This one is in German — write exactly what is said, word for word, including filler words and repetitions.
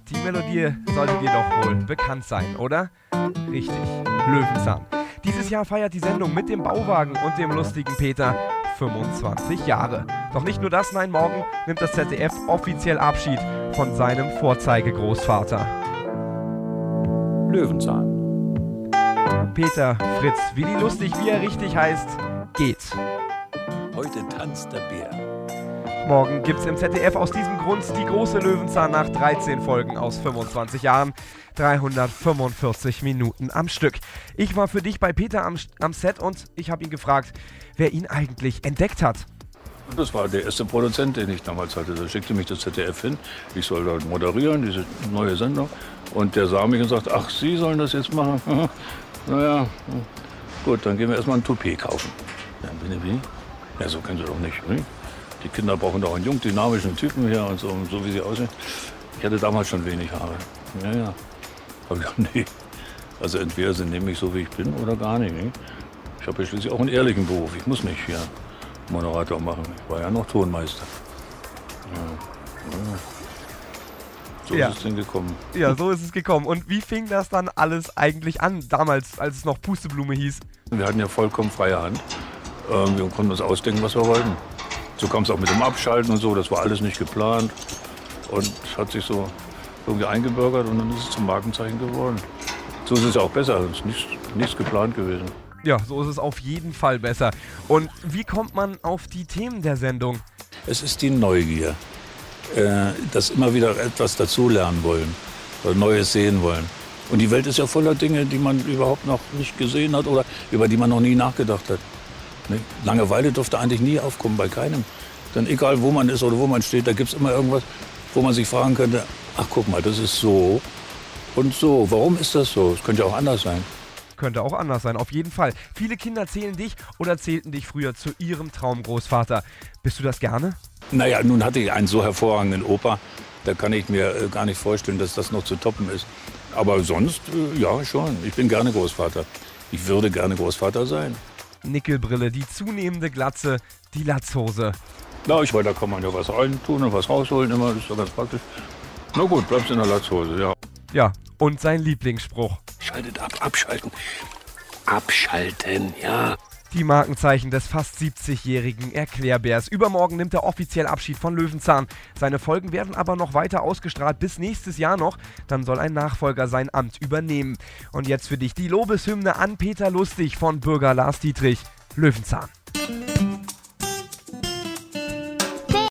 Die Melodie sollte dir doch wohl bekannt sein, oder? Richtig, Löwenzahn. Dieses Jahr feiert die Sendung mit dem Bauwagen und dem lustigen Peter fünfundzwanzig Jahre. Doch nicht nur das, nein, morgen nimmt das Z D F offiziell Abschied von seinem Vorzeigegroßvater. Löwenzahn. Peter Fritz, Willi Lustig, wie er richtig heißt, geht. Heute tanzt der Bär. Morgen gibt's im Z D F aus diesem Grund die große Löwenzahn nach dreizehn Folgen aus fünfundzwanzig Jahren. dreihundertfünfundvierzig Minuten am Stück. Ich war für dich bei Peter am, am Set und ich habe ihn gefragt, wer ihn eigentlich entdeckt hat. Das war der erste Produzent, den ich damals hatte. Da schickte mich das Z D F hin. Ich soll dort moderieren, diese neue Sendung. Und der sah mich und sagte, ach, Sie sollen das jetzt machen? Naja, gut, dann gehen wir erstmal ein Toupet kaufen. Ja, bitte, wie? Ja, so können Sie doch nicht. Ne? Die Kinder brauchen doch einen jungen, dynamischen Typen hier und so, und so wie sie aussehen. Ich hatte damals schon wenig Haare. Ja, ja. Aber ja, nee. Also entweder sie nehmen mich so, wie ich bin, oder gar nicht. Ne? Ich habe ja schließlich auch einen ehrlichen Beruf. Ich muss nicht hier Moderator machen. Ich war ja noch Tonmeister. Ja. Ja. So Ja. ist es denn gekommen. Ja, so ist es gekommen. Und wie fing das dann alles eigentlich an, damals, als es noch Pusteblume hieß? Wir hatten ja vollkommen freie Hand. Ähm, wir konnten uns ausdenken, was wir wollten. So kam es auch mit dem Abschalten und so. Das war alles nicht geplant. Und hat sich so irgendwie eingebürgert und dann ist es zum Markenzeichen geworden. So ist es ja auch besser. Es ist nichts, nichts geplant gewesen. Ja, so ist es auf jeden Fall besser. Und wie kommt man auf die Themen der Sendung? Es ist die Neugier. Äh, dass immer wieder etwas dazulernen wollen oder Neues sehen wollen. Und die Welt ist ja voller Dinge, die man überhaupt noch nicht gesehen hat oder über die man noch nie nachgedacht hat. Ne? Langeweile durfte eigentlich nie aufkommen bei keinem. Denn egal wo man ist oder wo man steht, da gibt es immer irgendwas, wo man sich fragen könnte, ach guck mal, das ist so und so. Warum ist das so? Es könnte ja auch anders sein. Könnte auch anders sein, auf jeden Fall. Viele Kinder zählen dich oder zählten dich früher zu ihrem Traumgroßvater. Bist du das gerne? Naja, nun hatte ich einen so hervorragenden Opa, da kann ich mir äh, gar nicht vorstellen, dass das noch zu toppen ist. Aber sonst, äh, ja schon, ich bin gerne Großvater. Ich würde gerne Großvater sein. Nickelbrille, die zunehmende Glatze, die Latzhose. Na, ich weiß, da kann man ja was reintun und was rausholen immer, das ist doch ganz praktisch. Na gut, bleibst in der Latzhose, ja. Ja, und sein Lieblingsspruch. Schaltet ab, abschalten. Abschalten, ja. Die Markenzeichen des fast siebzigjährigen Erklärbärs. Übermorgen nimmt er offiziell Abschied von Löwenzahn. Seine Folgen werden aber noch weiter ausgestrahlt bis nächstes Jahr noch. Dann soll ein Nachfolger sein Amt übernehmen. Und jetzt für dich die Lobeshymne an Peter Lustig von Bürger Lars Dietrich. Löwenzahn.